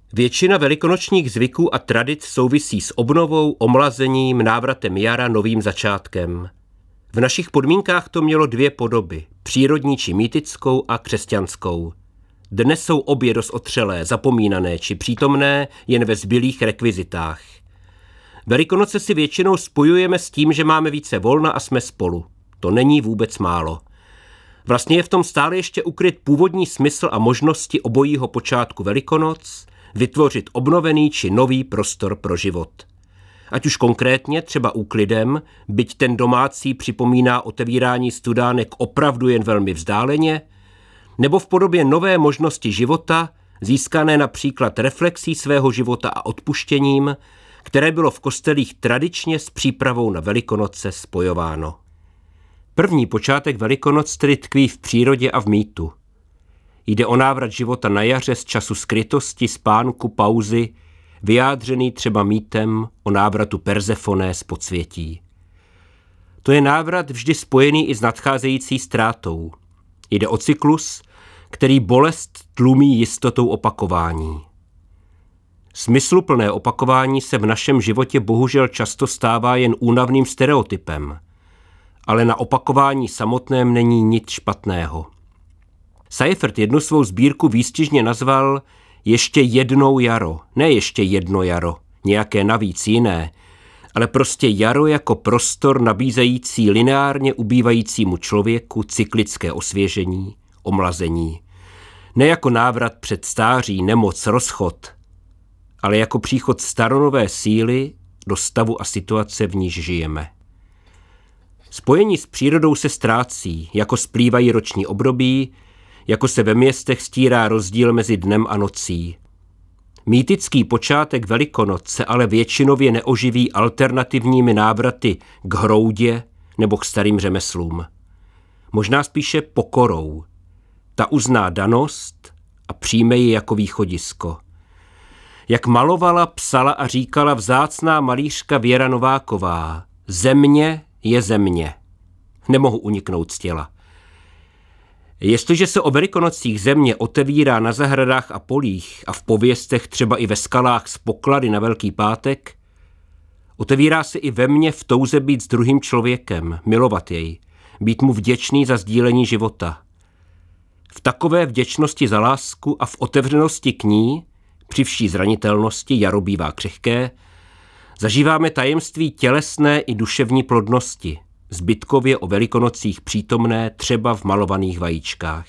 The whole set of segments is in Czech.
Většina velikonočních zvyků a tradic souvisí s obnovou, omlazením, návratem jara, novým začátkem. V našich podmínkách to mělo dvě podoby, přírodní či mýtickou a křesťanskou. Dnes jsou obě dost otřelé, zapomínané či přítomné jen ve zbylých rekvizitách. Velikonoce si většinou spojujeme s tím, že máme více volna a jsme spolu. To není vůbec málo. Vlastně je v tom stále ještě ukryt původní smysl a možnosti obojího počátku Velikonoc, vytvořit obnovený či nový prostor pro život. Ať už konkrétně, třeba úklidem, byť ten domácí připomíná otevírání studánek opravdu jen velmi vzdáleně, nebo v podobě nové možnosti života, získané například reflexí svého života a odpuštěním, které bylo v kostelích tradičně s přípravou na Velikonoce spojováno. První počátek Velikonoc tedy tkví v přírodě a v mýtu. Jde o návrat života na jaře z času skrytosti, spánku, pauzy, vyjádřený třeba mýtem o návratu Persefoné z podsvětí. To je návrat vždy spojený i s nadcházející ztrátou. Jde o cyklus, který bolest tlumí jistotou opakování. Smysluplné opakování se v našem životě bohužel často stává jen únavným stereotypem, ale na opakování samotném není nic špatného. Seifert jednu svou sbírku výstižně nazval ještě jednou jaro, ne ještě jedno jaro, nějaké navíc jiné, ale prostě jaro jako prostor nabízející lineárně ubývajícímu člověku cyklické osvěžení, omlazení. Ne jako návrat před stáří, nemoc, rozchod, ale jako příchod staronové síly do stavu a situace, v níž žijeme. Spojení s přírodou se ztrácí, jako splývají roční období, jako se ve městech stírá rozdíl mezi dnem a nocí. Mýtický počátek Velikonoc se ale většinově neoživí alternativními návraty k hroudě nebo k starým řemeslům. Možná spíše pokorou. Ta uzná danost a přijme ji jako východisko. Jak malovala, psala a říkala vzácná malířka Věra Nováková, země je země. Nemohu uniknout z těla. Jestliže se o Velikonocích země otevírá na zahradách a polích a v pověstech třeba i ve skalách z poklady na Velký pátek, otevírá se i ve mně v touze být s druhým člověkem, milovat jej, být mu vděčný za sdílení života. V takové vděčnosti za lásku a v otevřenosti k ní, při vší zranitelnosti, jaro bývá křehké, zažíváme tajemství tělesné i duševní plodnosti, zbytkově o Velikonocích přítomné třeba v malovaných vajíčkách.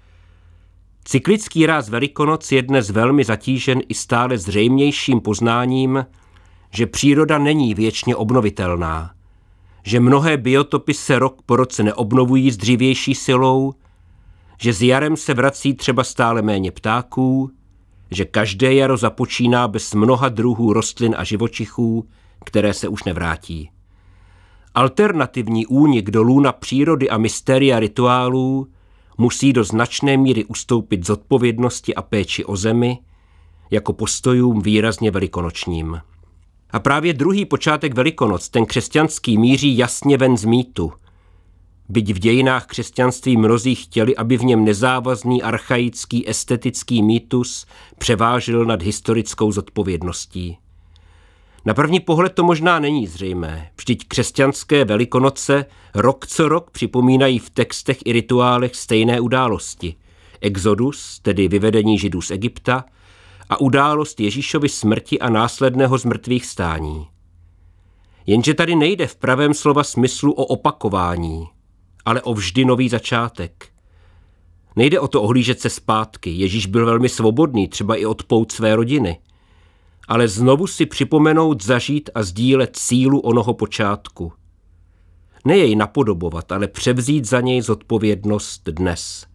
Cyklický ráz Velikonoc je dnes velmi zatížen i stále zřejmějším poznáním, že příroda není věčně obnovitelná, že mnohé biotopy se rok po roce neobnovují s dřívější silou, že s jarem se vrací třeba stále méně ptáků, že každé jaro započíná bez mnoha druhů rostlin a živočichů, které se už nevrátí. Alternativní únik do lůna přírody a mystéria rituálů musí do značné míry ustoupit zodpovědnosti a péči o zemi jako postojům výrazně velikonočním. A právě druhý počátek Velikonoc, ten křesťanský, míří jasně ven z mýtu. Byť v dějinách křesťanství mnozí chtěli, aby v něm nezávazný, archaický, estetický mýtus převážil nad historickou zodpovědností. Na první pohled to možná není zřejmé, vždyť křesťanské Velikonoce rok co rok připomínají v textech i rituálech stejné události. Exodus, tedy vyvedení Židů z Egypta, a událost Ježíšovy smrti a následného zmrtvýchvstání. Jenže tady nejde v pravém slova smyslu o opakování, ale o vždy nový začátek. Nejde o to ohlížet se zpátky, Ježíš byl velmi svobodný, třeba i od pout své rodiny, ale znovu si připomenout, zažít a sdílet sílu onoho počátku. Ne jej napodobovat, ale převzít za něj zodpovědnost dnes.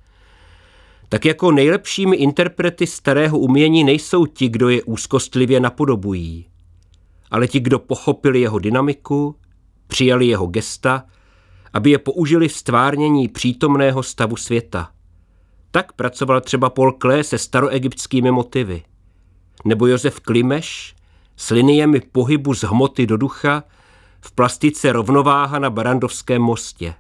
Tak jako nejlepšími interprety starého umění nejsou ti, kdo je úzkostlivě napodobují, ale ti, kdo pochopili jeho dynamiku, přijali jeho gesta, aby je použili v stvárnění přítomného stavu světa. Tak pracoval třeba Paul Klee se staroegyptskými motivy, nebo Josef Klimeš s liniemi pohybu z hmoty do ducha v plastice Rovnováha na Barrandovském mostě.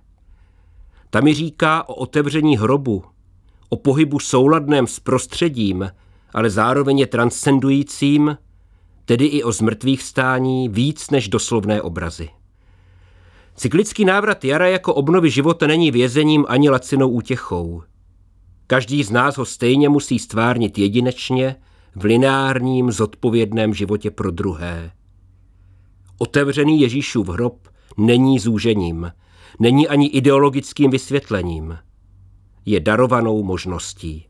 Tam mi říká o otevření hrobu, o pohybu souladném s prostředím ale zároveň je transcendujícím, tedy i o zmrtvýchvstání víc než doslovné obrazy. Cyklický návrat jara jako obnovy života není vězením ani lacinou útěchou. Každý z nás ho stejně musí stvárnit jedinečně v lineárním, zodpovědném životě pro druhé. Otevřený Ježíšův hrob není zúžením, není ani ideologickým vysvětlením. Je darovanou možností.